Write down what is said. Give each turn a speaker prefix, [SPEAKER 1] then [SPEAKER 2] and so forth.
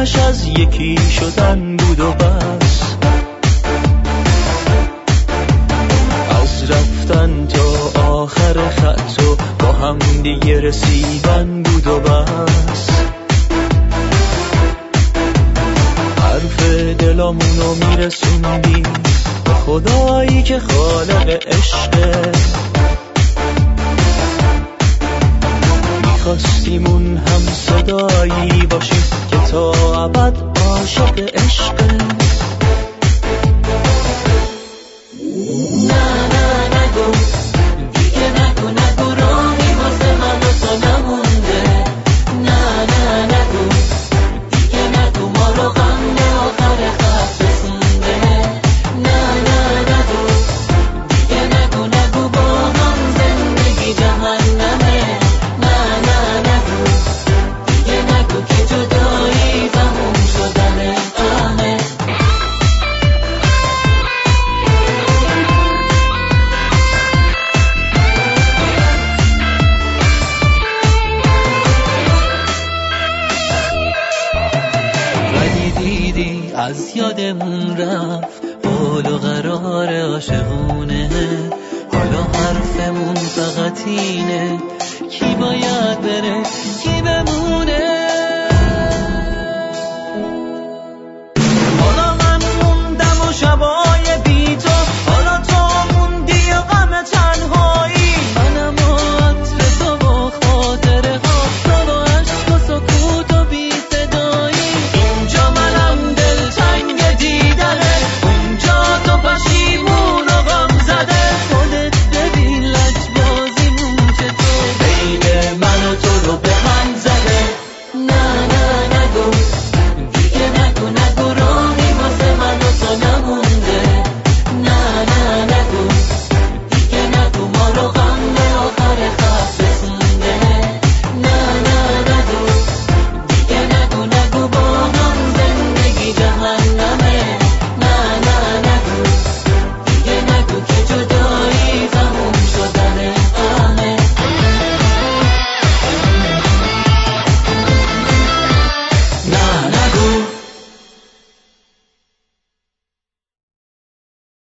[SPEAKER 1] همش از یکی شدن بود و بس، از رفتن تا آخر خط و با هم دیگه رسیدن بود و بس. حرف دلامونو میرسوندی به خدایی که خالق عشقه، میخواستیمون هم صدایی باشیم که تا ابد عاشق عشقه. نه نه نگو دیگه، نگو نگو راهی واسه من و تو نمونده. نه نه نگو دیگه، نگو ما رو غم به آخر خط رسونده. نه نه نگو دیگه، نگو نگو با هم زندگی جهنمه. نه نه نگو دیگه، نگو که جدایی تموم شدن غمه. ولی دیدی از یادمون رفت حال و قرار عاشقونه. حالا حرفمون فقط اینه کی باید بره کی بمونه.